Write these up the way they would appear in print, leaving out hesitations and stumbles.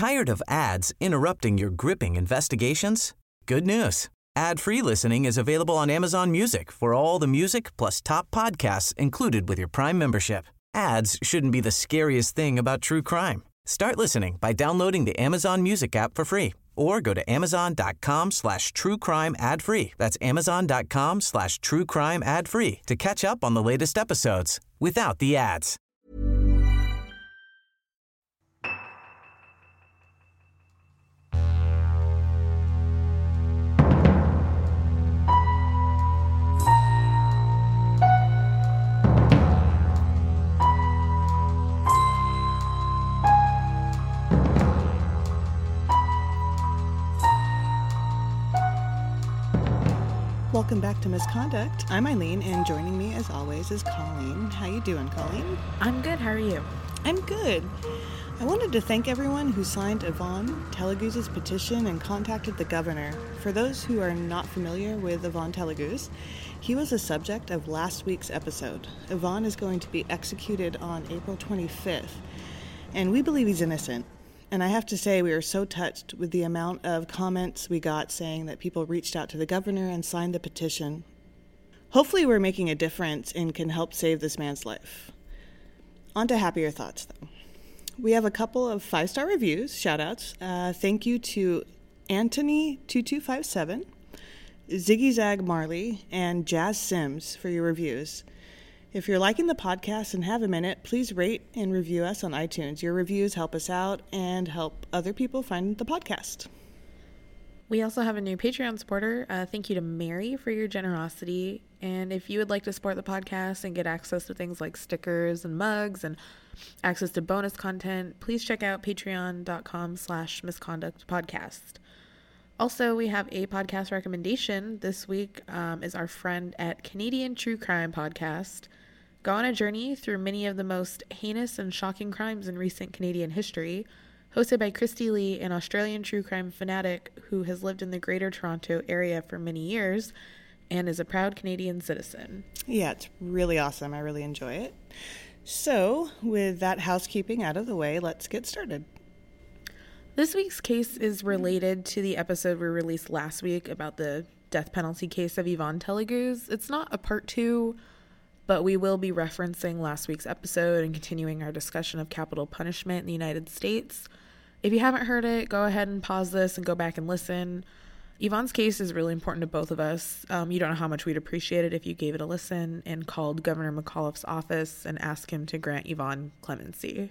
Tired of ads interrupting your gripping investigations? Good news. Ad-free listening is available on Amazon Music for all the music plus top podcasts included with your Prime membership. Ads shouldn't be the scariest thing about true crime. Start listening by downloading the Amazon Music app for free or go to amazon.com/truecrime ad-free. That's amazon.com/truecrime ad-free to catch up on the latest episodes without the ads. Welcome back to Misconduct. I'm Eileen, and joining me as always is Colleen. How you doing, Colleen? I'm good. How are you? I'm good. I wanted to thank everyone who signed Yvonne Teleguz's petition and contacted the governor. For those who are not familiar with Yvonne Teleguz, he was the subject of last week's episode. Yvonne is going to be executed on April 25th, and we believe he's innocent. And I have to say, we are so touched with the amount of comments we got saying that people reached out to the governor and signed the petition. Hopefully we're making a difference and can help save this man's life. On to happier thoughts, though. We have a couple of 5-star reviews, shout-outs. Thank you to Anthony2257, Ziggy Zag Marley, and Jazz Sims for your reviews. If you're liking the podcast and have a minute, please rate and review us on iTunes. Your reviews help us out and help other people find the podcast. We also have a new Patreon supporter. Thank you to Mary for your generosity. And if you would like to support the podcast and get access to things like stickers and mugs and access to bonus content, please check out patreon.com/misconductpodcast. Also, we have a podcast recommendation. This week is our friend at Canadian True Crime Podcast. Go on a journey through many of the most heinous and shocking crimes in recent Canadian history, hosted by Christy Lee, an Australian true crime fanatic who has lived in the Greater Toronto area for many years and is a proud Canadian citizen. Yeah, it's really awesome. I really enjoy it. So, with that housekeeping out of the way, let's get started. This week's case is related to the episode we released last week about the death penalty case of Yvonne Teleguz. It's not a part 2, but we will be referencing last week's episode and continuing our discussion of capital punishment in the United States. If you haven't heard it, go ahead and pause this and go back and listen. Yvonne's case is really important to both of us. You don't know how much we'd appreciate it if you gave it a listen and called Governor McAuliffe's office and asked him to grant Yvonne clemency.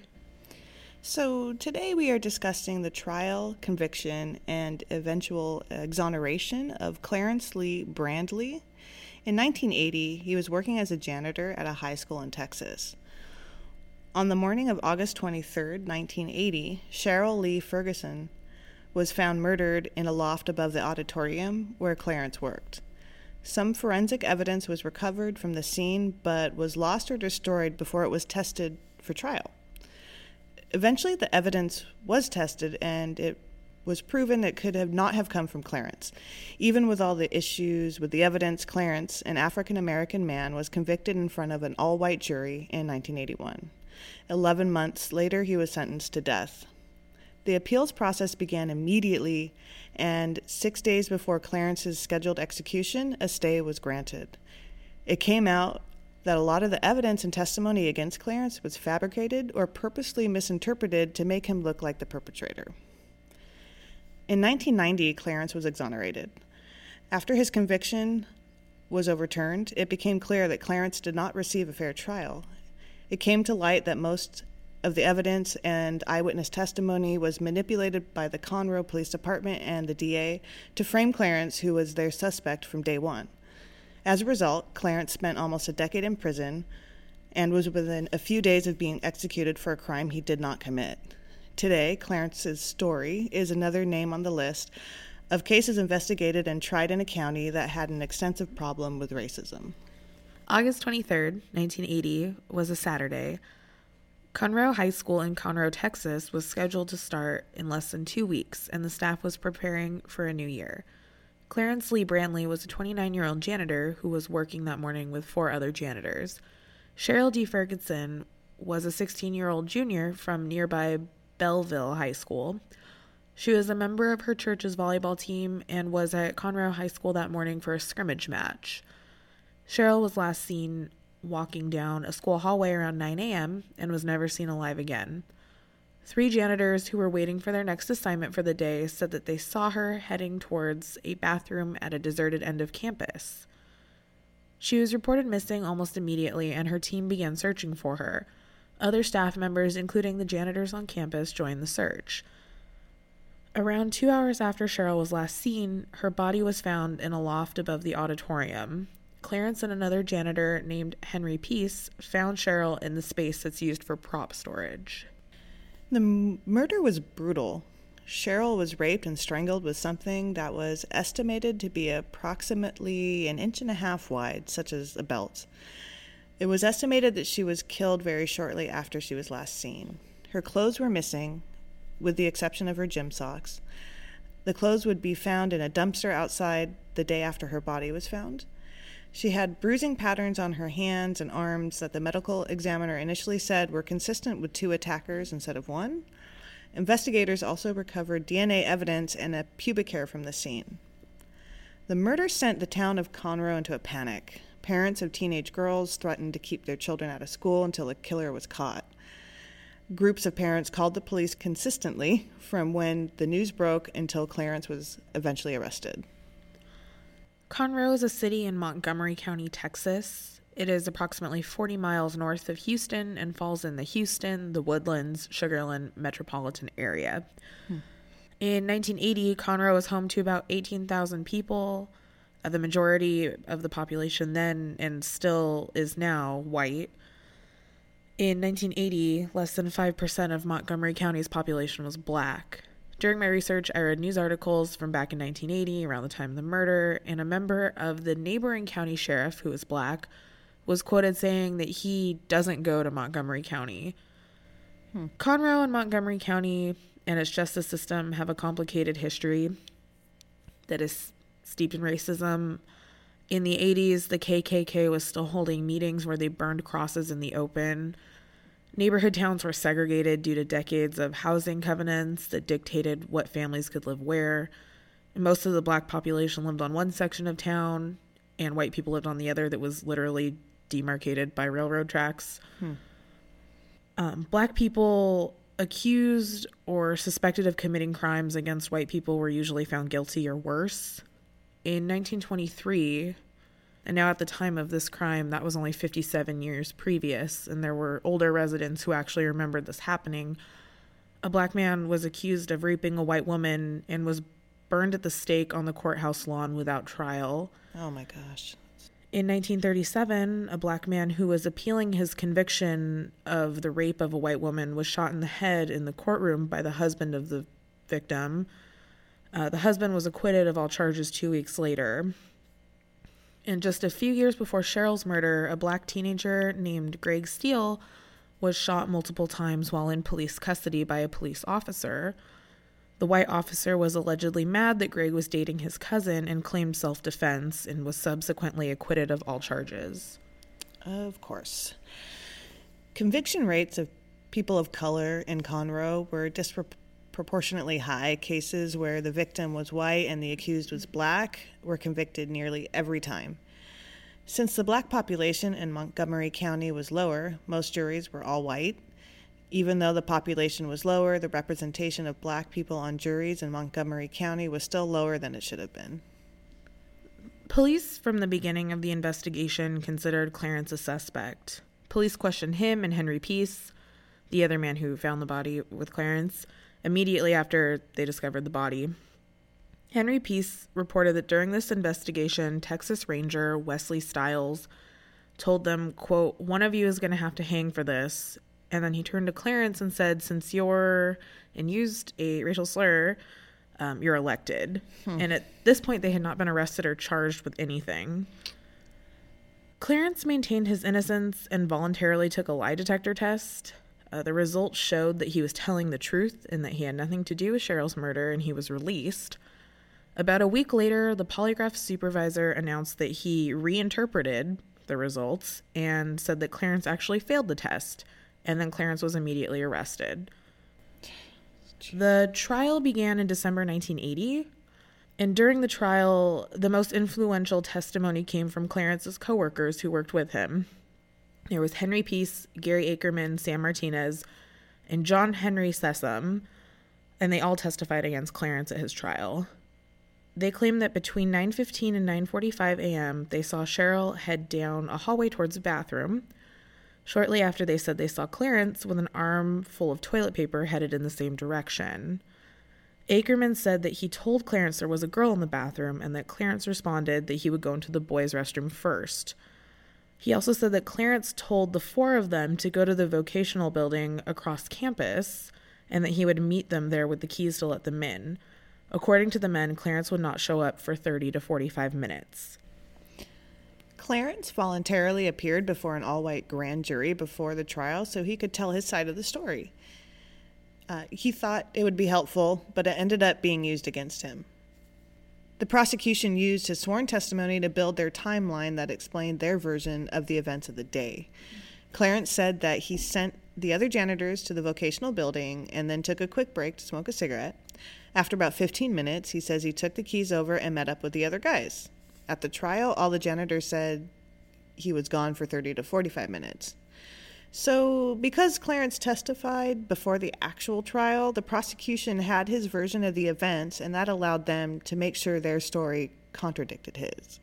So today we are discussing the trial, conviction, and eventual exoneration of Clarence Lee Brandley. In 1980, he was working as a janitor at a high school in Texas. On the morning of August 23, 1980, Cheryl Lee Ferguson was found murdered in a loft above the auditorium where Clarence worked. Some forensic evidence was recovered from the scene, but was lost or destroyed before it was tested for trial. Eventually, the evidence was tested, and it was proven it could not have come from Clarence. Even with all the issues with the evidence, Clarence, an African-American man, was convicted in front of an all-white jury in 1981. 11 months later, he was sentenced to death. The appeals process began immediately, and 6 days before Clarence's scheduled execution, a stay was granted. It came out that a lot of the evidence and testimony against Clarence was fabricated or purposely misinterpreted to make him look like the perpetrator. In 1990, Clarence was exonerated. After his conviction was overturned, it became clear that Clarence did not receive a fair trial. It came to light that most of the evidence and eyewitness testimony was manipulated by the Conroe Police Department and the DA to frame Clarence, who was their suspect from day one. As a result, Clarence spent almost a decade in prison and was within a few days of being executed for a crime he did not commit. Today, Clarence's story is another name on the list of cases investigated and tried in a county that had an extensive problem with racism. August 23rd, 1980 was a Saturday. Conroe High School in Conroe, Texas was scheduled to start in less than 2 weeks, and the staff was preparing for a new year. Clarence Lee Brandley was a 29-year-old janitor who was working that morning with 4 other janitors. Cheryl D. Ferguson was a 16-year-old junior from nearby Belleville High School. She was a member of her church's volleyball team and was at Conroe High School that morning for a scrimmage match. Cheryl was last seen walking down a school hallway around 9 a.m. and was never seen alive again. 3 janitors who were waiting for their next assignment for the day said that they saw her heading towards a bathroom at a deserted end of campus. She was reported missing almost immediately, and her team began searching for her. Other staff members, including the janitors on campus, joined the search. Around 2 hours after Cheryl was last seen, her body was found in a loft above the auditorium. Clarence and another janitor named Henry Peace found Cheryl in the space that's used for prop storage. The murder was brutal. Cheryl was raped and strangled with something that was estimated to be approximately 1.5 inches wide, such as a belt. It was estimated that she was killed very shortly after she was last seen. Her clothes were missing, with the exception of her gym socks. The clothes would be found in a dumpster outside the day after her body was found. She had bruising patterns on her hands and arms that the medical examiner initially said were consistent with 2 attackers instead of 1. Investigators also recovered DNA evidence and a pubic hair from the scene. The murder sent the town of Conroe into a panic. Parents of teenage girls threatened to keep their children out of school until the killer was caught. Groups of parents called the police consistently from when the news broke until Clarence was eventually arrested. Conroe is a city in Montgomery County, Texas. It is approximately 40 miles north of Houston and falls in the Houston, the Woodlands, Sugar Land metropolitan area. In 1980, Conroe was home to about 18,000 people. The majority of the population then, and still is now, white. In 1980, less than 5% of Montgomery County's population was black. During my research, I read news articles from back in 1980, around the time of the murder, and a member of the neighboring county sheriff, who was black, was quoted saying that he doesn't go to Montgomery County. Conroe and Montgomery County and its justice system have a complicated history that is steeped in racism. In the 80s, the KKK was still holding meetings where they burned crosses in the open. Neighborhood towns were segregated due to decades of housing covenants that dictated what families could live where. Most of the black population lived on one section of town, and white people lived on the other that was literally demarcated by railroad tracks. Black people accused or suspected of committing crimes against white people were usually found guilty or worse. In 1923, and now at the time of this crime, that was only 57 years previous, and there were older residents who actually remembered this happening. A black man was accused of raping a white woman and was burned at the stake on the courthouse lawn without trial. Oh my gosh. In 1937, a black man who was appealing his conviction of the rape of a white woman was shot in the head in the courtroom by the husband of the victim. The husband was acquitted of all charges 2 weeks later. And just a few years before Cheryl's murder, a black teenager named Greg Steele was shot multiple times while in police custody by a police officer. The white officer was allegedly mad that Greg was dating his cousin and claimed self-defense and was subsequently acquitted of all charges. Of course. Conviction rates of people of color in Conroe were disproportionately high. Cases where the victim was white and the accused was black were convicted nearly every time. Since the black population in Montgomery County was lower, most juries were all white. Even though the population was lower, the representation of black people on juries in Montgomery County was still lower than it should have been. Police from the beginning of the investigation considered Clarence a suspect. Police questioned him and Henry Peace, the other man who found the body with Clarence, immediately after they discovered the body. Henry Peace reported that during this investigation, Texas Ranger Wesley Stiles told them, quote, "One of you is going to have to hang for this." And then he turned to Clarence and said, "Since you're," and used a racial slur, "you're elected." And at this point, they had not been arrested or charged with anything. Clarence maintained his innocence and voluntarily took a lie detector test. The results showed that he was telling the truth and that he had nothing to do with Cheryl's murder, and he was released. About a week later, the polygraph supervisor announced that he reinterpreted the results and said that Clarence actually failed the test, and then Clarence was immediately arrested. much. The trial began in December 1980. And during the trial, the most influential testimony came from Clarence's coworkers who worked with him. There was Henry Peace, Gary Akerman, Sam Martinez, and John Henry Sessom, and they all testified against Clarence at his trial. They claimed that between 9:15 and 9:45 a.m., they saw Cheryl head down a hallway towards the bathroom. Shortly after, they said they saw Clarence with an arm full of toilet paper headed in the same direction. Akerman said that he told Clarence there was a girl in the bathroom and that Clarence responded that he would go into the boys' restroom first. He also said that Clarence told the four of them to go to the vocational building across campus and that he would meet them there with the keys to let them in. According to the men, Clarence would not show up for 30 to 45 minutes. Clarence voluntarily appeared before an all-white grand jury before the trial so he could tell his side of the story. He thought it would be helpful, but it ended up being used against him. The prosecution used his sworn testimony to build their timeline that explained their version of the events of the day. Clarence said that he sent the other janitors to the vocational building and then took a quick break to smoke a cigarette. After about 15 minutes, he says he took the keys over and met up with the other guys. At the trial, all the janitors said he was gone for 30 to 45 minutes. So, because Clarence testified before the actual trial, the prosecution had his version of the events, and that allowed them to make sure their story contradicted his.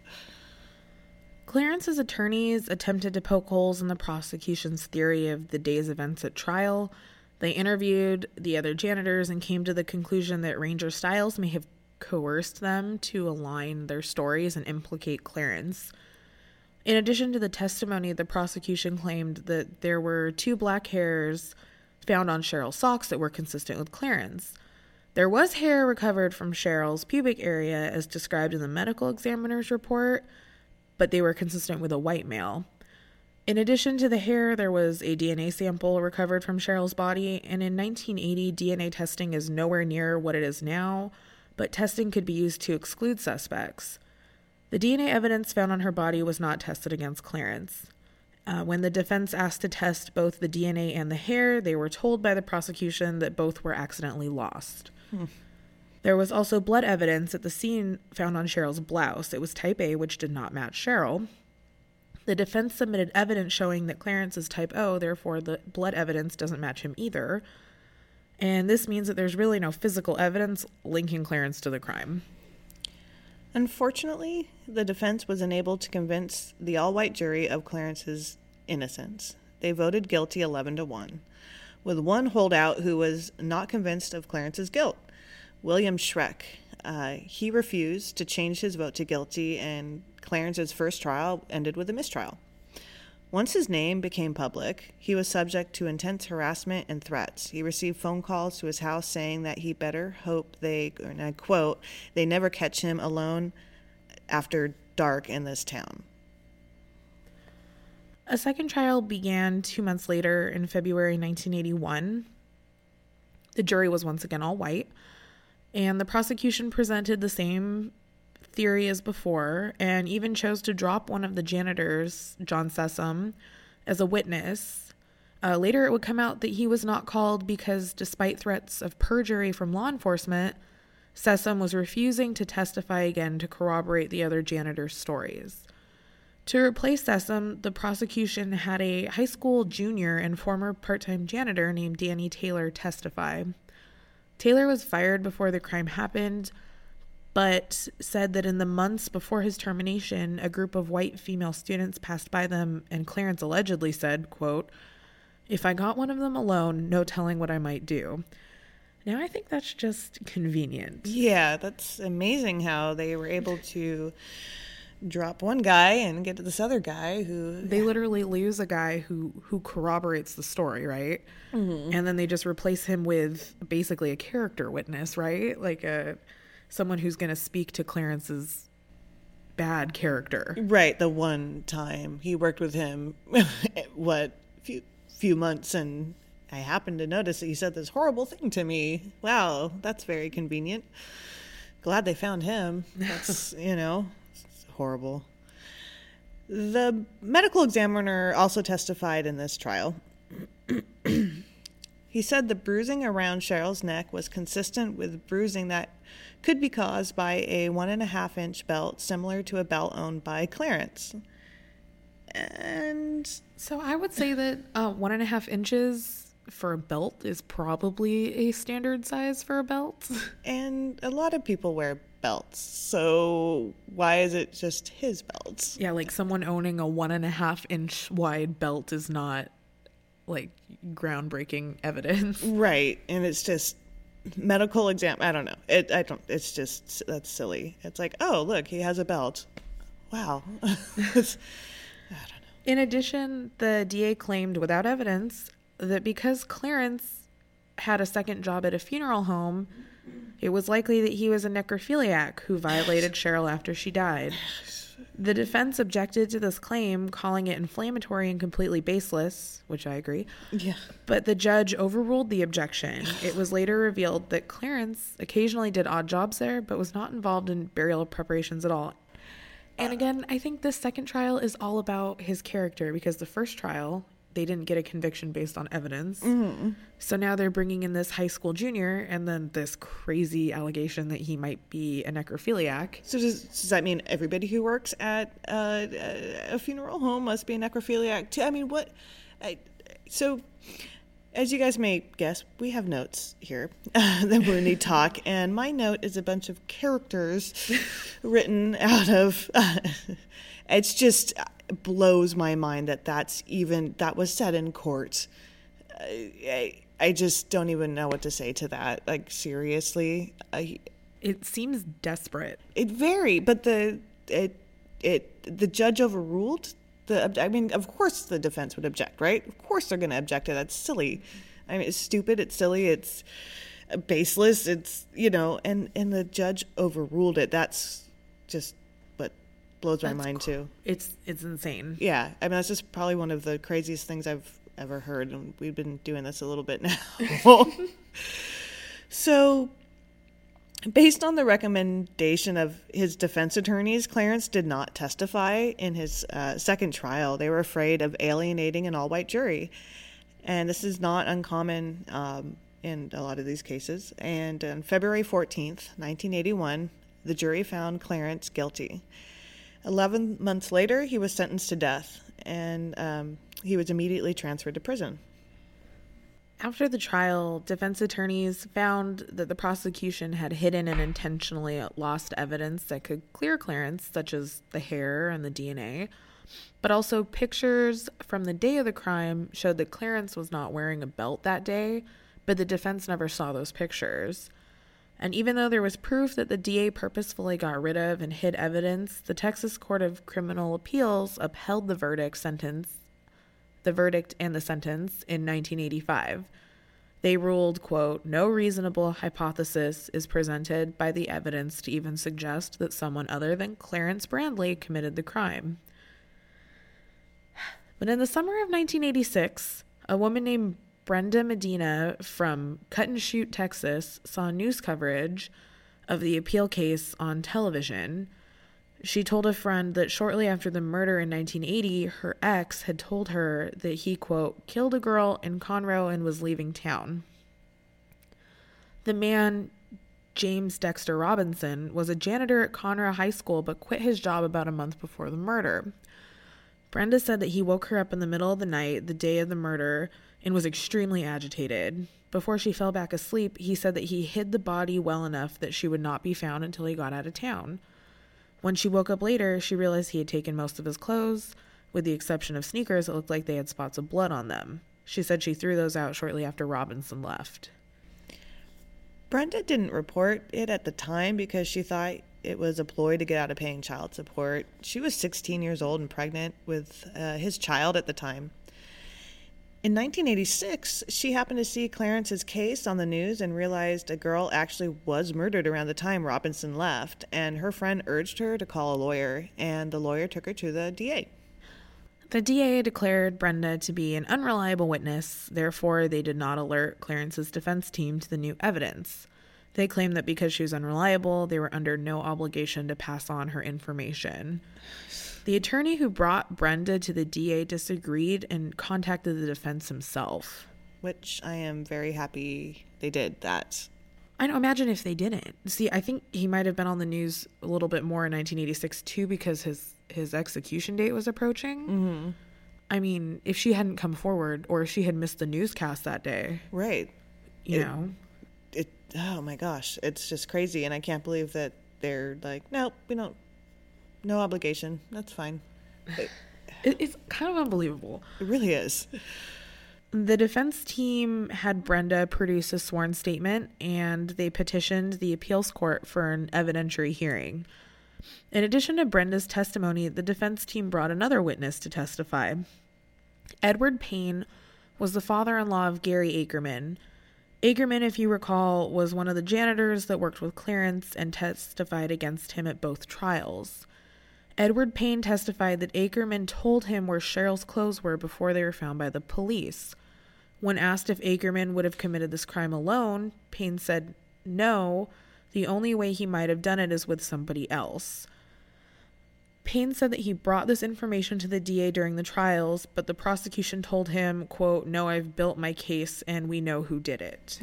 Clarence's attorneys attempted to poke holes in the prosecution's theory of the day's events at trial. They interviewed the other janitors and came to the conclusion that Ranger Stiles may have coerced them to align their stories and implicate Clarence. In addition to the testimony, the prosecution claimed that there were 2 black hairs found on Cheryl's socks that were consistent with Clarence. There was hair recovered from Cheryl's pubic area as described in the medical examiner's report, but they were consistent with a white male. In addition to the hair, there was a DNA sample recovered from Cheryl's body, and in 1980, DNA testing is nowhere near what it is now, but testing could be used to exclude suspects. The DNA evidence found on her body was not tested against Clarence. When the defense asked to test both the DNA and the hair, they were told by the prosecution that both were accidentally lost. There was also blood evidence at the scene found on Cheryl's blouse. It was type A, which did not match Cheryl. The defense submitted evidence showing that Clarence is type O, therefore the blood evidence doesn't match him either. And this means that there's really no physical evidence linking Clarence to the crime. Unfortunately, the defense was unable to convince the all-white jury of Clarence's innocence. They voted guilty 11-1, with one holdout who was not convinced of Clarence's guilt, William Schreck. He refused to change his vote to guilty, and Clarence's first trial ended with a mistrial. Once his name became public, he was subject to intense harassment and threats. He received phone calls to his house saying that he better hope they, and I quote, they never catch him alone after dark in this town. A second trial began 2 months later in February 1981. The jury was once again all white, and the prosecution presented the same theory as before, and even chose to drop one of the janitors, John Sessom, as a witness. Later, it would come out that he was not called because, despite threats of perjury from law enforcement, Sessom was refusing to testify again to corroborate the other janitor's stories. To replace Sessom, the prosecution had a high school junior and former part-time janitor named Danny Taylor testify. Taylor was fired before the crime happened, but said that in the months before his termination, a group of white female students passed by them, and Clarence allegedly said, quote, "If I got one of them alone, no telling what I might do." Now, I think that's just convenient. Yeah, that's amazing how they were able to drop one guy and get to this other guy who... They literally lose a guy who corroborates the story, right? Mm-hmm. And then they just replace him with basically a character witness, right? Like someone who's going to speak to Clarence's bad character. Right, the one time he worked with him, few months, and I happened to notice that he said this horrible thing to me. Wow, that's very convenient. Glad they found him. That's, horrible. The medical examiner also testified in this trial. He said the bruising around Cheryl's neck was consistent with bruising that could be caused by a 1.5-inch belt similar to a belt owned by Clarence. And so I would say that 1.5 inches for a belt is probably a standard size for a belt. And a lot of people wear belts, so why is it just his belts? Yeah, like someone owning a 1.5-inch wide belt is not like groundbreaking evidence. Right. And it's just medical exam. I don't know. It's just, that's silly. It's like, oh, look, he has a belt. Wow. I don't know. In addition, the DA claimed without evidence that because Clarence had a second job at a funeral home, it was likely that he was a necrophiliac who violated Cheryl after she died. The defense objected to this claim, calling it inflammatory and completely baseless, which I agree. Yeah. But the judge overruled the objection. It was later revealed that Clarence occasionally did odd jobs there, but was not involved in burial preparations at all. And again, I think this second trial is all about his character, because the first trial, they didn't get a conviction based on evidence. Mm-hmm. So now they're bringing in this high school junior and then this crazy allegation that he might be a necrophiliac. So does that mean everybody who works at a funeral home must be a necrophiliac too? I mean, so as you guys may guess, we have notes here that we need to talk. And my note is a bunch of characters written out of, it's just blows my mind that was said in court. I just don't even know what to say to that. Like, seriously. It seems desperate. But the judge overruled. Of course the defense would object, right? Of course they're going to object to that. That's silly. I mean, it's stupid. It's silly. It's baseless. It's, and the judge overruled it. That's just what blows my mind too. It's insane. Yeah. I mean, that's just probably one of the craziest things I've ever heard. And we've been doing this a little bit now. So, based on the recommendation of his defense attorneys, Clarence did not testify in his second trial. They were afraid of alienating an all-white jury. And this is not uncommon in a lot of these cases. And on February 14th, 1981, the jury found Clarence guilty. 11 months later, he was sentenced to death, and he was immediately transferred to prison. After the trial, defense attorneys found that the prosecution had hidden and intentionally lost evidence that could clear Clarence, such as the hair and the DNA. But also pictures from the day of the crime showed that Clarence was not wearing a belt that day, but the defense never saw those pictures. And even though there was proof that the DA purposefully got rid of and hid evidence, the Texas Court of Criminal Appeals upheld the verdict and the sentence in 1985. They ruled, quote, "No reasonable hypothesis is presented by the evidence to even suggest that someone other than Clarence Brandley committed the crime." But in the summer of 1986, a woman named Brenda Medina from Cut and Shoot, Texas, saw news coverage of the appeal case on television. She told a friend that shortly after the murder in 1980, her ex had told her that he, quote, "killed a girl in Conroe and was leaving town." The man, James Dexter Robinson, was a janitor at Conroe High School but quit his job about a month before the murder. Brenda said that he woke her up in the middle of the night, the day of the murder, and was extremely agitated. Before she fell back asleep, he said that he hid the body well enough that she would not be found until he got out of town. When she woke up later, she realized he had taken most of his clothes, with the exception of sneakers that looked like they had spots of blood on them. She said she threw those out shortly after Robinson left. Brenda didn't report it at the time because she thought it was a ploy to get out of paying child support. She was 16 years old and pregnant with his child at the time. In 1986, she happened to see Clarence's case on the news and realized a girl actually was murdered around the time Robinson left, and her friend urged her to call a lawyer, and the lawyer took her to the DA. The DA declared Brenda to be an unreliable witness, therefore they did not alert Clarence's defense team to the new evidence. They claimed that because she was unreliable, they were under no obligation to pass on her information. The attorney who brought Brenda to the DA disagreed and contacted the defense himself. which I am very happy they did that. I know, imagine if they didn't. See, I think he might have been on the news a little bit more in 1986 too, because his execution date was approaching. Mm-hmm. I mean, if she hadn't come forward, or if she had missed the newscast that day. Right. You know? Oh my gosh, it's just crazy. And I can't believe that they're like, nope, we don't, no obligation. That's fine. It's kind of unbelievable. It really is. The defense team had Brenda produce a sworn statement, and they petitioned the appeals court for an evidentiary hearing. In addition to Brenda's testimony, the defense team brought another witness to testify. Edward Payne was the father-in-law of Gary Ackerman. Ackerman, if you recall, was one of the janitors that worked with Clarence and testified against him at both trials. Edward Payne testified that Ackerman told him where Cheryl's clothes were before they were found by the police. When asked if Ackerman would have committed this crime alone, Payne said no. The only way he might have done it is with somebody else. Payne said that he brought this information to the DA during the trials, but the prosecution told him, quote, "No, I've built my case and we know who did it."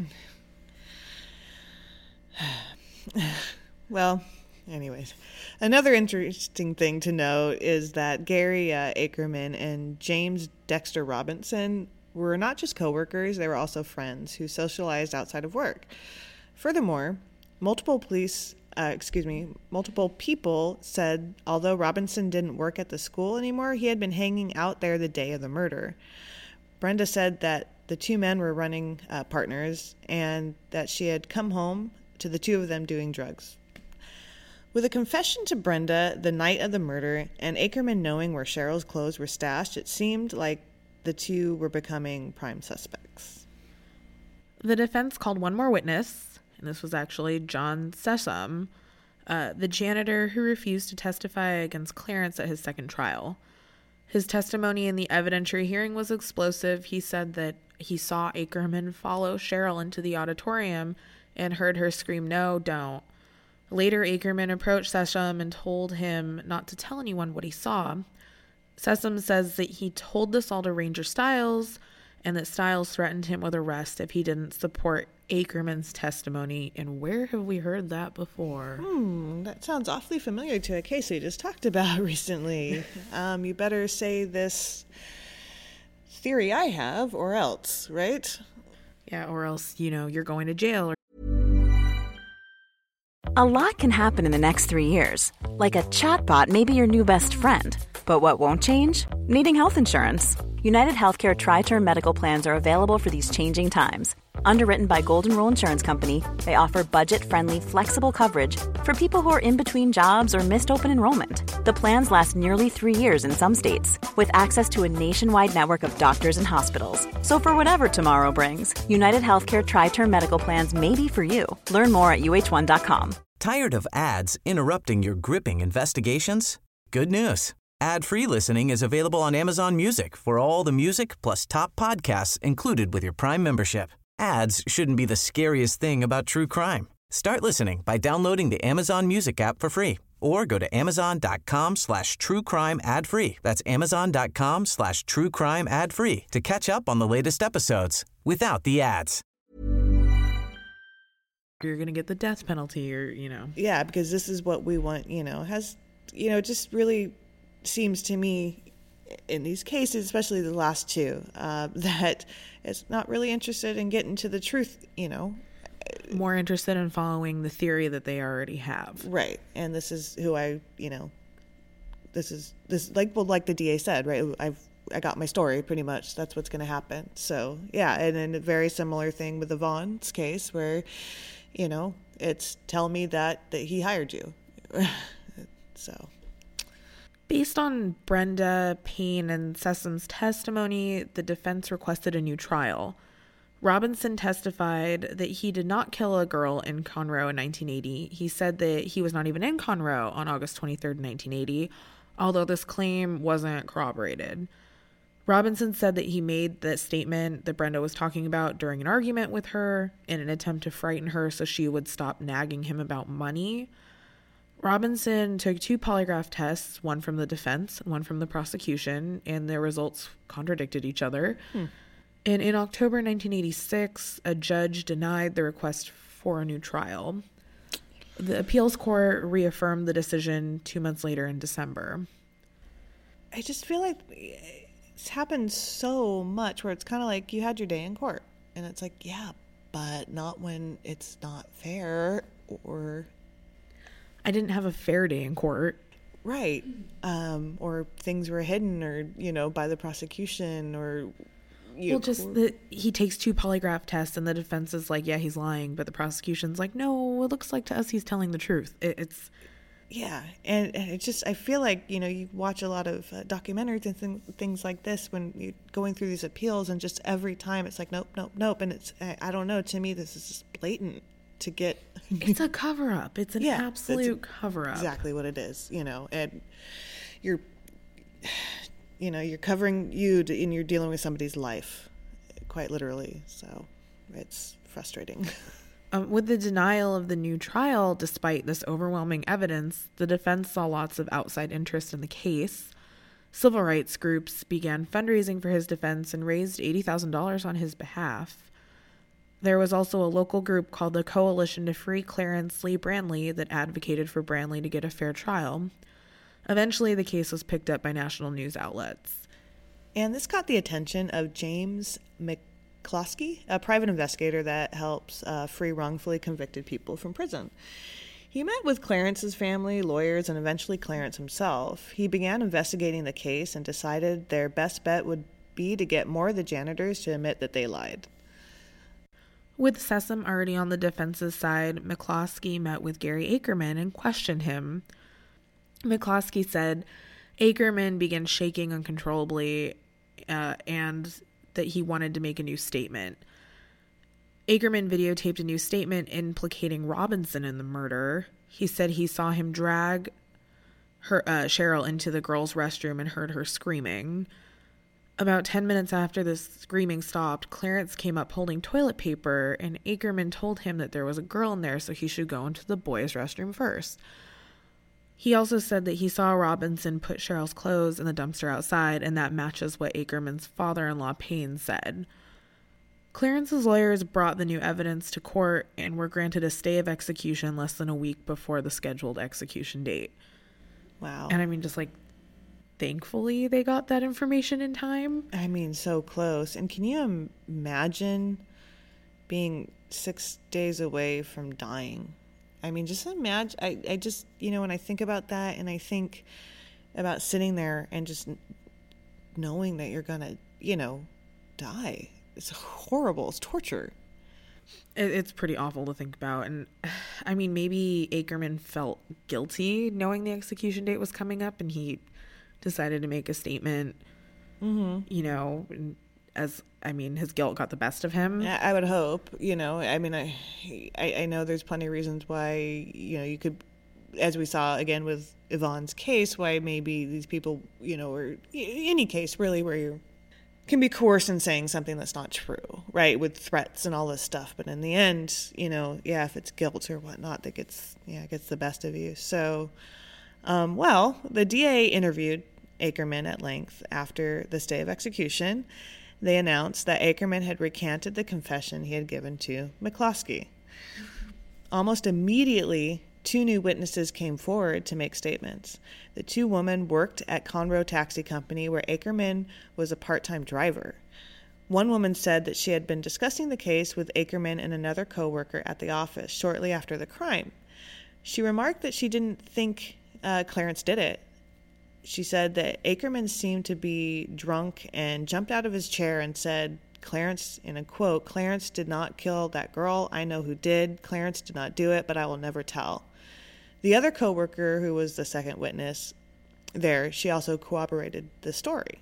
Well, anyways, another interesting thing to note is that Gary Ackerman and James Dexter Robinson were not just coworkers, they were also friends who socialized outside of work. Furthermore, multiple people said although Robinson didn't work at the school anymore, he had been hanging out there the day of the murder. Brenda said that the two men were running partners and that she had come home to the two of them doing drugs. With a confession to Brenda the night of the murder and Ackerman knowing where Cheryl's clothes were stashed, it seemed like the two were becoming prime suspects. The defense called one more witness, and this was actually John Sessom, the janitor who refused to testify against Clarence at his second trial. His testimony in the evidentiary hearing was explosive. He said that he saw Ackerman follow Cheryl into the auditorium and heard her scream, "No, don't." Later, Ackerman approached Sessom and told him not to tell anyone what he saw. Sessom says that he told this all to Ranger Stiles, and that Stiles threatened him with arrest if he didn't support Ackerman's testimony. And where have we heard that before? That sounds awfully familiar to a case we just talked about recently. You better say this theory I have, or else, right? Yeah, or else, you're going to jail. A lot can happen in the next 3 years. Like a chatbot may be your new best friend. But what won't change? Needing health insurance. United Healthcare Tri-Term Medical Plans are available for these changing times. Underwritten by Golden Rule Insurance Company, they offer budget-friendly, flexible coverage for people who are in between jobs or missed open enrollment. The plans last nearly 3 years in some states, with access to a nationwide network of doctors and hospitals. So for whatever tomorrow brings, United Healthcare Tri-Term Medical Plans may be for you. Learn more at uh1.com. Tired of ads interrupting your gripping investigations? Good news. Ad-free listening is available on Amazon Music for all the music plus top podcasts included with your Prime membership. Ads shouldn't be the scariest thing about true crime. Start listening by downloading the Amazon Music app for free or go to amazon.com/truecrime ad-free. That's amazon.com/truecrime ad-free to catch up on the latest episodes without the ads. You're going to get the death penalty Yeah, because this is what we want, just really seems to me in these cases, especially the last two, that it's not really interested in getting to the truth, More interested in following the theory that they already have. Right. And this is who this like the DA said, right? I got my story pretty much. That's what's going to happen. So, yeah. And then a very similar thing with the Vaughn's case where, it's tell me that he hired you. So. Based on Brenda, Payne, and Sessom's testimony, the defense requested a new trial. Robinson testified that he did not kill a girl in Conroe in 1980. He said that he was not even in Conroe on August 23rd, 1980, although this claim wasn't corroborated. Robinson said that he made the statement that Brenda was talking about during an argument with her in an attempt to frighten her so she would stop nagging him about money. Robinson took 2 polygraph tests, one from the defense and one from the prosecution, and their results contradicted each other. And in October 1986, a judge denied the request for a new trial. The appeals court reaffirmed the decision 2 months later in December. I just feel like it's happened so much where it's kind of like you had your day in court. And it's like, yeah, but not when it's not fair or... I didn't have a fair day in court. Right. Or things were hidden or, by the prosecution or... Well, just that he takes 2 polygraph tests and the defense is like, yeah, he's lying. But the prosecution's like, no, it looks like to us he's telling the truth. It's... Yeah. And it's just, I feel like, you watch a lot of documentaries and things like this when you're going through these appeals and just every time it's like, nope, nope, nope. And it's, I don't know, to me, this is just blatant to get... It's a cover-up. It's an absolute cover-up. Exactly what it is, and you're covering and you're dealing with somebody's life, quite literally. So it's frustrating. With the denial of the new trial, despite this overwhelming evidence, the defense saw lots of outside interest in the case. Civil rights groups began fundraising for his defense and raised $80,000 on his behalf. There was also a local group called the Coalition to Free Clarence Lee Brandley that advocated for Brandley to get a fair trial. Eventually, the case was picked up by national news outlets. And this caught the attention of James McCloskey, a private investigator that helps free wrongfully convicted people from prison. He met with Clarence's family, lawyers, and eventually Clarence himself. He began investigating the case and decided their best bet would be to get more of the janitors to admit that they lied. With Sessom already on the defense's side, McCloskey met with Gary Akerman and questioned him. McCloskey said Akerman began shaking uncontrollably and that he wanted to make a new statement. Akerman videotaped a new statement implicating Robinson in the murder. He said he saw him drag Cheryl into the girls' restroom and heard her screaming. About 10 minutes after the screaming stopped, Clarence came up holding toilet paper, and Akerman told him that there was a girl in there, so he should go into the boys' restroom first. He also said that he saw Robinson put Cheryl's clothes in the dumpster outside, and that matches what Akerman's father-in-law Payne said. Clarence's lawyers brought the new evidence to court and were granted a stay of execution less than a week before the scheduled execution date. Wow. And thankfully they got that information in time. So close. And can you imagine being 6 days away from dying? Just imagine, I just, when I think about that and I think about sitting there and just knowing that you're going to, die. It's horrible. It's torture. It's pretty awful to think about. And maybe Akerman felt guilty knowing the execution date was coming up and he decided to make a statement, his guilt got the best of him. I would hope, I know there's plenty of reasons why, you could, as we saw again with Yvonne's case, why maybe these people, or any case really where you can be coerced in saying something that's not true, right? With threats and all this stuff. But in the end, if it's guilt or whatnot that gets the best of you. So, the DA interviewed Akerman at length after the stay of execution. They announced that Akerman had recanted the confession he had given to McCloskey. Almost immediately, 2 new witnesses came forward to make statements. The 2 women worked at Conroe Taxi Company, where Akerman was a part-time driver. One woman said that she had been discussing the case with Akerman and another co-worker at the office shortly after the crime. She remarked that she didn't think Clarence did it. She said that Akerman seemed to be drunk and jumped out of his chair and said, Clarence, in a quote, "Clarence did not kill that girl. I know who did. Clarence did not do it, but I will never tell." The other co-worker, who was the second witness there, she also corroborated the story.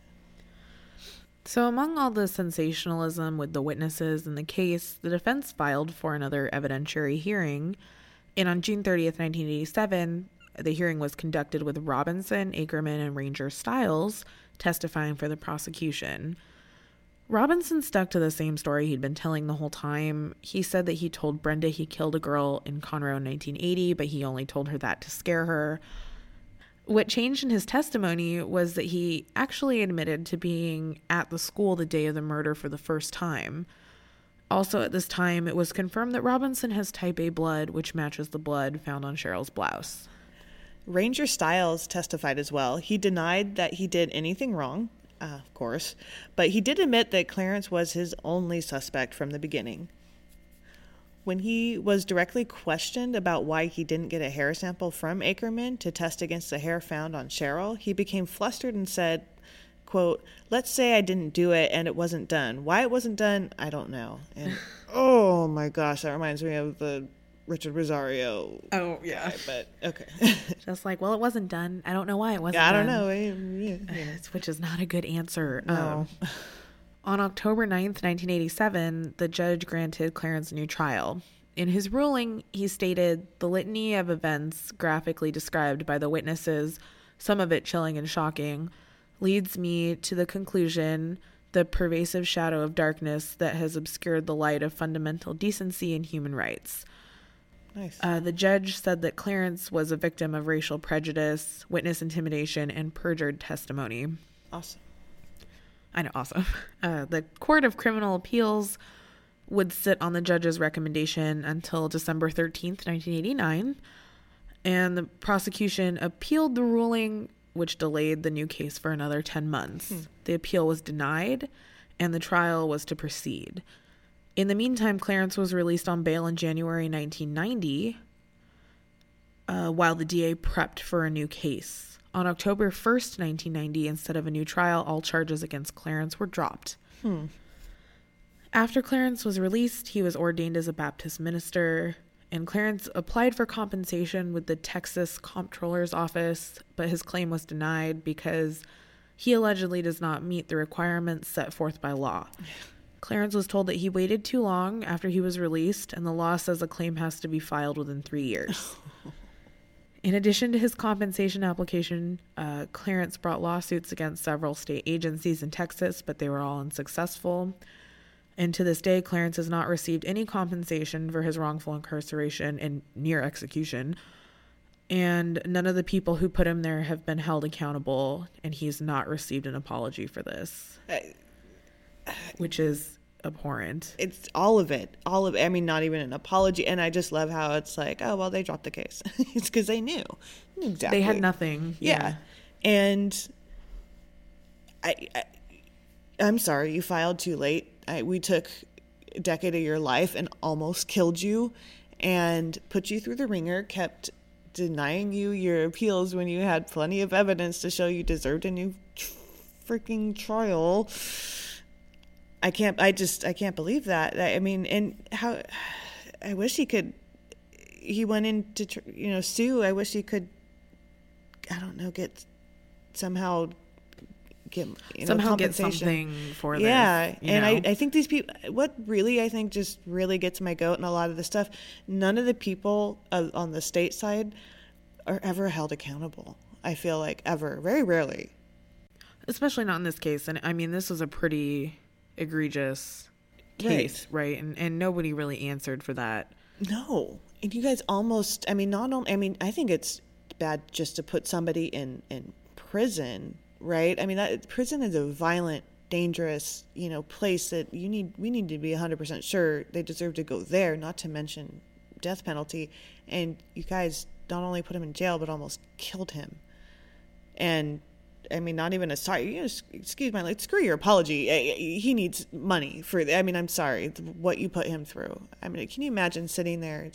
So among all the sensationalism with the witnesses in the case, the defense filed for another evidentiary hearing. And on June 30th, 1987, the hearing was conducted with Robinson, Akerman, and Ranger Stiles testifying for the prosecution. Robinson stuck to the same story he'd been telling the whole time. He said that he told Brenda he killed a girl in Conroe in 1980, but he only told her that to scare her. What changed in his testimony was that he actually admitted to being at the school the day of the murder for the first time. Also at this time, it was confirmed that Robinson has type A blood, which matches the blood found on Cheryl's blouse. Ranger Stiles testified as well. He denied that he did anything wrong, of course, but he did admit that Clarence was his only suspect from the beginning. When he was directly questioned about why he didn't get a hair sample from Ackerman to test against the hair found on Cheryl, he became flustered and said, quote, "Let's say I didn't do it and it wasn't done. Why it wasn't done, I don't know." And oh my gosh, that reminds me of the Richard Rosario. Oh, yeah. Guy, but okay. Just like, well, it wasn't done. I don't know why it wasn't I done. don't know. Yeah. Which is not a good answer. No. On October 9th, 1987, the judge granted Clarence a new trial. In his ruling, he stated, "The litany of events graphically described by the witnesses, some of it chilling and shocking, leads me to the conclusion the pervasive shadow of darkness that has obscured the light of fundamental decency and human rights." Nice. The judge said that Clarence was a victim of racial prejudice, witness intimidation, and perjured testimony. Awesome. I know, awesome. The Court of Criminal Appeals would sit on the judge's recommendation until December 13th, 1989, and the prosecution appealed the ruling, which delayed the new case for another 10 months. The appeal was denied, and the trial was to proceed. In the meantime, Clarence was released on bail in January 1990, while the DA prepped for a new case. On October 1st, 1990, instead of a new trial, all charges against Clarence were dropped. After Clarence was released, he was ordained as a Baptist minister, and Clarence applied for compensation with the Texas Comptroller's Office, but his claim was denied because he allegedly does not meet the requirements set forth by law. Clarence was told that he waited too long after he was released, and the law says a claim has to be filed within 3 years. In addition to his compensation application, Clarence brought lawsuits against several state agencies in Texas, but they were all unsuccessful. And to this day, Clarence has not received any compensation for his wrongful incarceration and near execution. And none of the people who put him there have been held accountable, and he's not received an apology for this, which is abhorrent. It's all of it. I mean, not even an apology. And I just love how it's like, oh, well, they dropped the case. It's because they knew. Exactly. They had nothing. Yeah. And I'm sorry, you filed too late. We took a decade of your life and almost killed you and put you through the ringer, kept denying you your appeals when you had plenty of evidence to show you deserved a new freaking trial. I can't believe that. I mean, and how I wish he went in to, sue. I wish he could, I don't know, get somehow compensation. get something for this. Yeah. And I think these people, what really, I think just really gets my goat in a lot of this stuff, none of the people on the state side are ever held accountable. I feel like ever, very rarely. Especially not in this case. And I mean, this was a pretty egregious case, right? And nobody really answered for that. No. And you guys almost, I think it's bad just to put somebody in prison, right? I mean, prison is a violent, dangerous, place that we need to be 100% sure they deserve to go there, not to mention death penalty. And you guys not only put him in jail, but almost killed him. And I mean, not even a sorry, excuse my, screw your apology. He needs money I'm sorry, what you put him through. I mean, can you imagine sitting there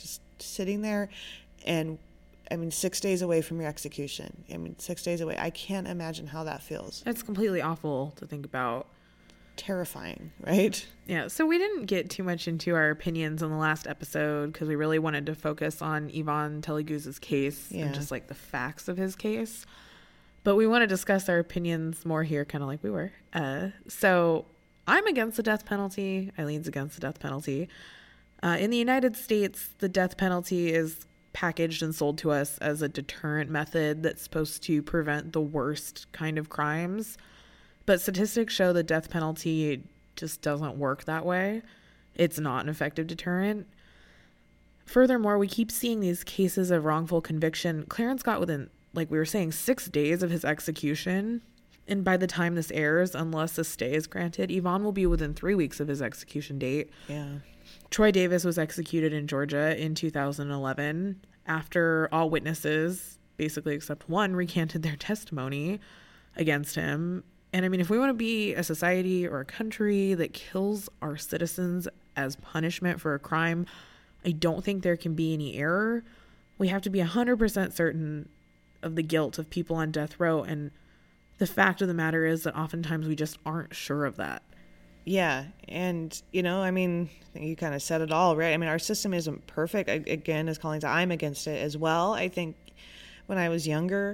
and 6 days away from your execution? 6 days away. I can't imagine how that feels. It's completely awful to think about. Terrifying, right? Yeah. So we didn't get too much into our opinions on the last episode because we really wanted to focus on Ivan Teleguz's case and just like the facts of his case. But we want to discuss our opinions more here, kind of like we were. So I'm against the death penalty. Eileen's against the death penalty. In the United States, the death penalty is packaged and sold to us as a deterrent method that's supposed to prevent the worst kind of crimes. But statistics show the death penalty just doesn't work that way. It's not an effective deterrent. Furthermore, we keep seeing these cases of wrongful conviction. Clarence got within like we were saying, 6 days of his execution. And by the time this airs, unless a stay is granted, Yvonne will be within 3 weeks of his execution date. Yeah. Troy Davis was executed in Georgia in 2011 after all witnesses, basically except one, recanted their testimony against him. And I mean, if we want to be a society or a country that kills our citizens as punishment for a crime, I don't think there can be any error. We have to be 100% certain of the guilt of people on death row. And the fact of the matter is that oftentimes we just aren't sure of that. Yeah. And, I mean, I think you kind of said it all, right? I mean, our system isn't perfect. Again, as Colleen said, I'm against it as well. I think when I was younger,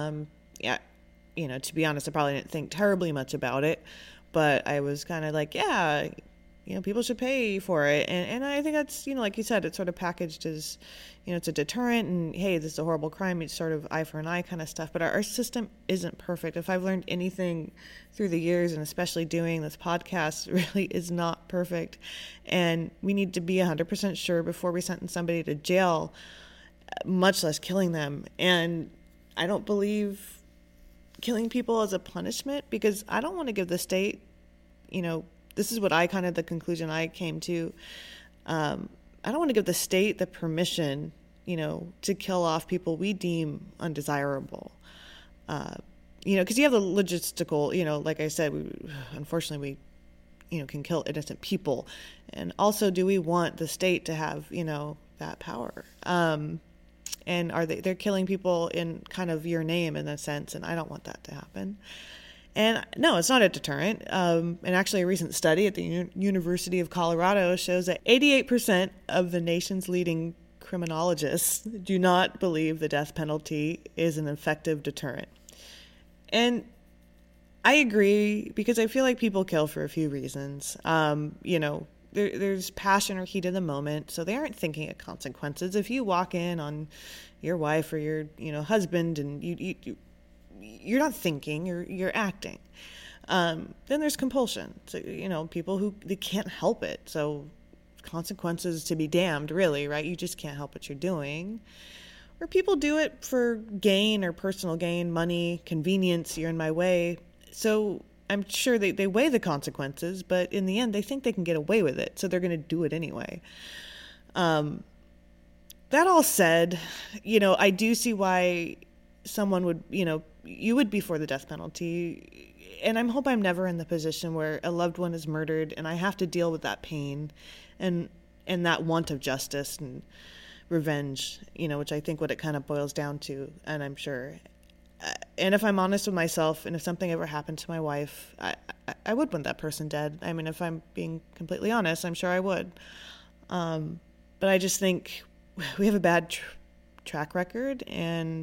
to be honest, I probably didn't think terribly much about it, but I was kind of like, yeah, people should pay for it. And I think that's, like you said, it's sort of packaged as, it's a deterrent and, hey, this is a horrible crime. It's sort of eye for an eye kind of stuff. But our system isn't perfect. If I've learned anything through the years, and especially doing this podcast, really is not perfect. And we need to be 100% sure before we sentence somebody to jail, much less killing them. And I don't believe killing people as a punishment, because I don't want to give the state, this is what the conclusion I came to. I don't want to give the state the permission, to kill off people we deem undesirable. Because you have the logistical, like I said, unfortunately we, can kill innocent people. And also, do we want the state to have, that power? And they're killing people in kind of your name in a sense, and I don't want that to happen. And no, it's not a deterrent. And actually, a recent study at the University of Colorado shows that 88% of the nation's leading criminologists do not believe the death penalty is an effective deterrent. And I agree, because I feel like people kill for a few reasons. There's passion or heat of the moment, so they aren't thinking of consequences. If you walk in on your wife or your husband and you're not thinking, you're acting. Then there's compulsion. So people who they can't help it. So consequences to be damned, really, right? You just can't help what you're doing. Or people do it for gain or personal gain, money, convenience. You're in my way. So I'm sure they weigh the consequences, but in the end, they think they can get away with it, so they're going to do it anyway. That all said, I do see why someone would, you would be for the death penalty, and I hope I'm never in the position where a loved one is murdered and I have to deal with that pain and that want of justice and revenge, which I think what it kind of boils down to, and I'm sure. And if I'm honest with myself, and if something ever happened to my wife, I would want that person dead. I mean, if I'm being completely honest, I'm sure I would. But I just think we have a bad track record, and,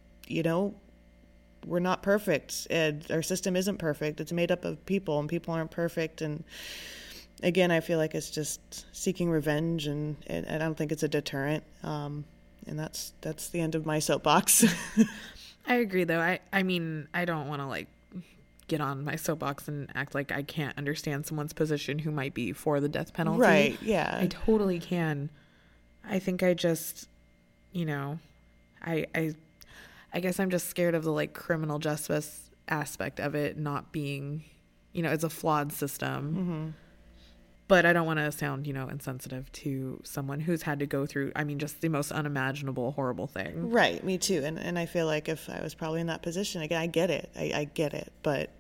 we're not perfect. And our system isn't perfect. It's made up of people, and people aren't perfect. And again, I feel like it's just seeking revenge, and I don't think it's a deterrent. And that's the end of my soapbox. I agree, though. I mean, I don't want to get on my soapbox and act like I can't understand someone's position who might be for the death penalty. Right, yeah. I totally can. I think I just, I guess I'm just scared of the criminal justice aspect of it not being, it's a flawed system. Mm-hmm. But I don't want to sound, insensitive to someone who's had to go through, just the most unimaginable, horrible thing. Right. Me too. And I feel like if I was probably in that position, again, I get it. I get it. But,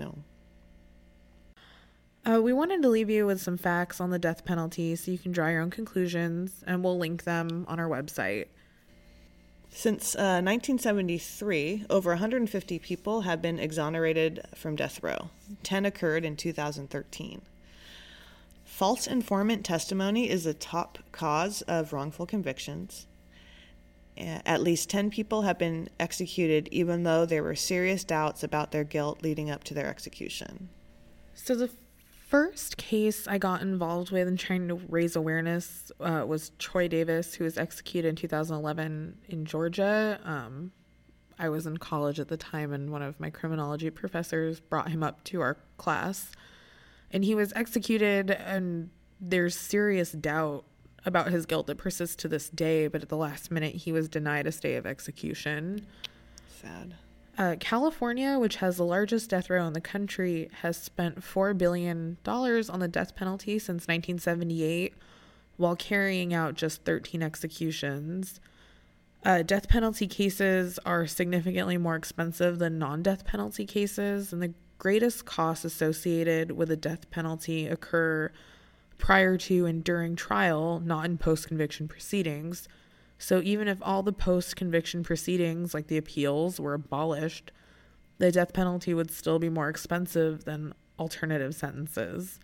we wanted to leave you with some facts on the death penalty so you can draw your own conclusions, and we'll link them on our website. Since 1973, over 150 people have been exonerated from death row. 10 occurred in 2013. False informant testimony is the top cause of wrongful convictions. At least 10 people have been executed, even though there were serious doubts about their guilt leading up to their execution. So the first case I got involved with in trying to raise awareness was Troy Davis, who was executed in 2011 in Georgia. I was in college at the time, and one of my criminology professors brought him up to our class. And he was executed, and there's serious doubt about his guilt that persists to this day, but at the last minute, he was denied a stay of execution. Sad. California, which has the largest death row in the country, has spent $4 billion on the death penalty since 1978, while carrying out just 13 executions. Death penalty cases are significantly more expensive than non-death penalty cases, and the greatest costs associated with a death penalty occur prior to and during trial, not in post-conviction proceedings. So even if all the post-conviction proceedings, like the appeals, were abolished, the death penalty would still be more expensive than alternative sentences.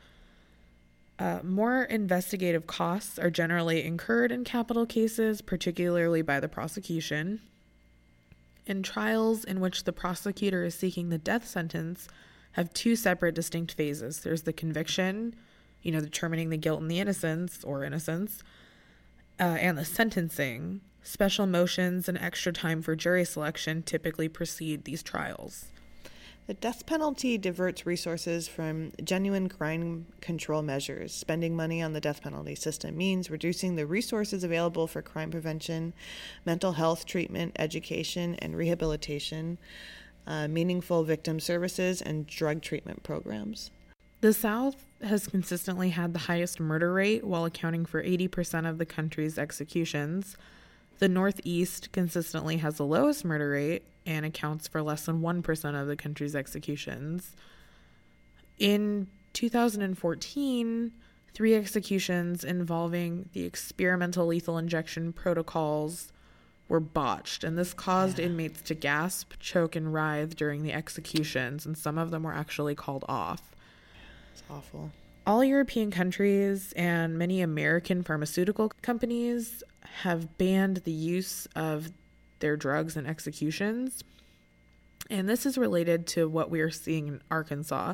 More investigative costs are generally incurred in capital cases, particularly by the prosecution. In trials in which the prosecutor is seeking the death sentence have two separate distinct phases. There's the conviction, determining the guilt and the innocence, and the sentencing. Special motions and extra time for jury selection typically precede these trials. The death penalty diverts resources from genuine crime control measures. Spending money on the death penalty system means reducing the resources available for crime prevention, mental health treatment, education, and rehabilitation, meaningful victim services, and drug treatment programs. The South has consistently had the highest murder rate while accounting for 80% of the country's executions. The Northeast consistently has the lowest murder rate and accounts for less than 1% of the country's executions. In 2014, 3 executions involving the experimental lethal injection protocols were botched, and this caused inmates to gasp, choke, and writhe during the executions, and some of them were actually called off. It's awful. All European countries and many American pharmaceutical companies have banned the use of their drugs in executions. And this is related to what we are seeing in Arkansas.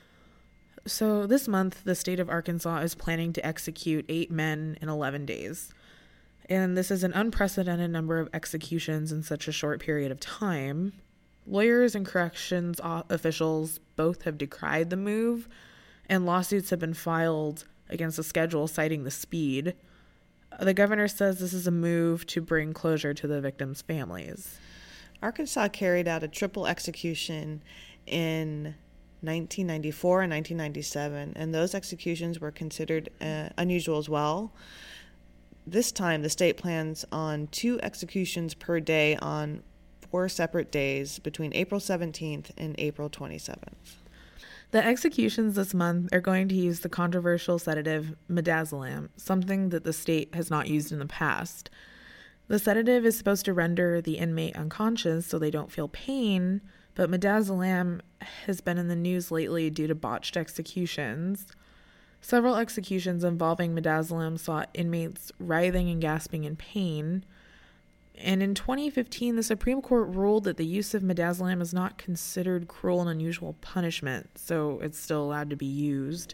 So this month, the state of Arkansas is planning to execute 8 men in 11 days. And this is an unprecedented number of executions in such a short period of time. Lawyers and corrections officials both have decried the move, and lawsuits have been filed against the schedule citing the speed. The governor says this is a move to bring closure to the victims' families. Arkansas carried out a triple execution in 1994 and 1997, and those executions were considered unusual as well. This time, the state plans on 2 executions per day on 4 separate days between April 17th and April 27th. The executions this month are going to use the controversial sedative midazolam, something that the state has not used in the past. The sedative is supposed to render the inmate unconscious so they don't feel pain, but midazolam has been in the news lately due to botched executions. Several executions involving midazolam saw inmates writhing and gasping in pain. And in 2015, the Supreme Court ruled that the use of midazolam is not considered cruel and unusual punishment, so it's still allowed to be used.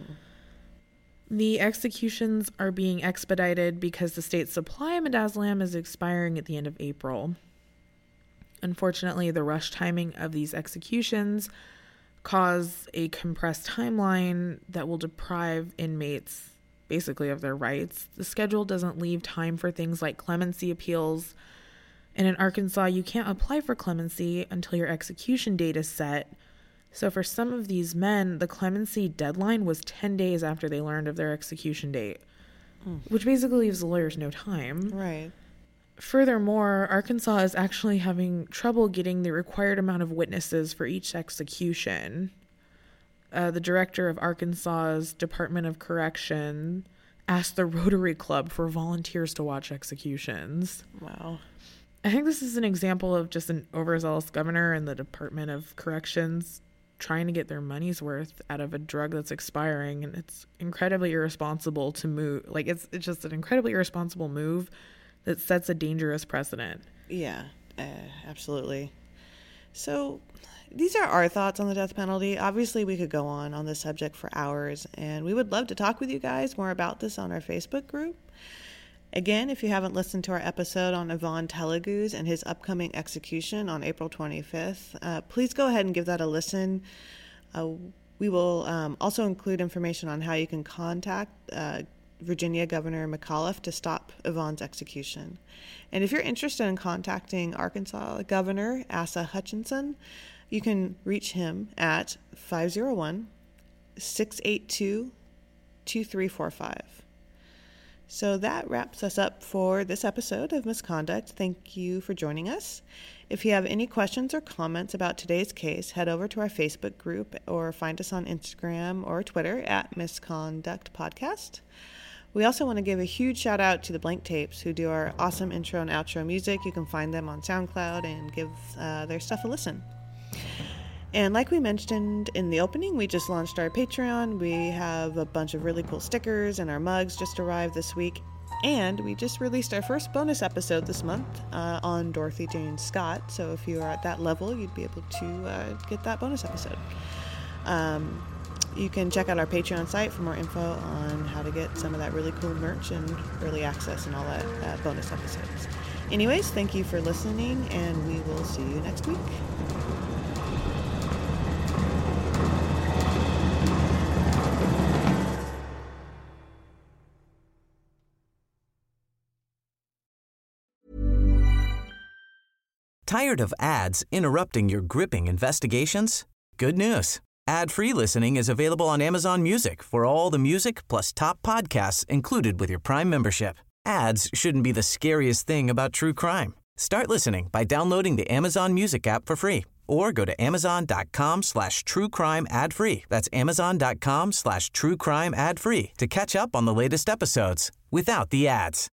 The executions are being expedited because the state's supply of midazolam is expiring at the end of April. Unfortunately, the rush timing of these executions cause a compressed timeline that will deprive inmates basically of their rights. The schedule doesn't leave time for things like clemency appeals. And in Arkansas, you can't apply for clemency until your execution date is set. So for some of these men, the clemency deadline was 10 days after they learned of their execution date, which basically leaves the lawyers no time. Right. Furthermore, Arkansas is actually having trouble getting the required amount of witnesses for each execution. The director of Arkansas's Department of Correction asked the Rotary Club for volunteers to watch executions. Wow. I think this is an example of just an overzealous governor and the Department of Corrections trying to get their money's worth out of a drug that's expiring, and it's incredibly irresponsible to move. Like, it's just an incredibly irresponsible move that sets a dangerous precedent. Yeah, absolutely. So these are our thoughts on the death penalty. Obviously, we could go on this subject for hours, and we would love to talk with you guys more about this on our Facebook group. Again, if you haven't listened to our episode on Ivan Telugus and his upcoming execution on April 25th, please go ahead and give that a listen. We will also include information on how you can contact Virginia Governor McAuliffe to stop Yvonne's execution. And if you're interested in contacting Arkansas Governor Asa Hutchinson, you can reach him at 501-682-2345. So that wraps us up for this episode of Misconduct. Thank you for joining us. If you have any questions or comments about today's case, head over to our Facebook group or find us on Instagram or Twitter at Misconduct Podcast. We also want to give a huge shout out to the Blank Tapes, who do our awesome intro and outro music. You can find them on SoundCloud and give their stuff a listen. And like we mentioned in the opening, we just launched our Patreon. We have a bunch of really cool stickers, and our mugs just arrived this week. And we just released our first bonus episode this month on Dorothy Jane Scott. So if you are at that level, you'd be able to get that bonus episode. You can check out our Patreon site for more info on how to get some of that really cool merch and early access and all that bonus episodes. Anyways, thank you for listening, and we will see you next week. Tired of ads interrupting your gripping investigations? Good news. Ad-free listening is available on Amazon Music for all the music plus top podcasts included with your Prime membership. Ads shouldn't be the scariest thing about true crime. Start listening by downloading the Amazon Music app for free or go to amazon.com/truecrime ad-free. That's amazon.com/truecrime ad-free to catch up on the latest episodes without the ads.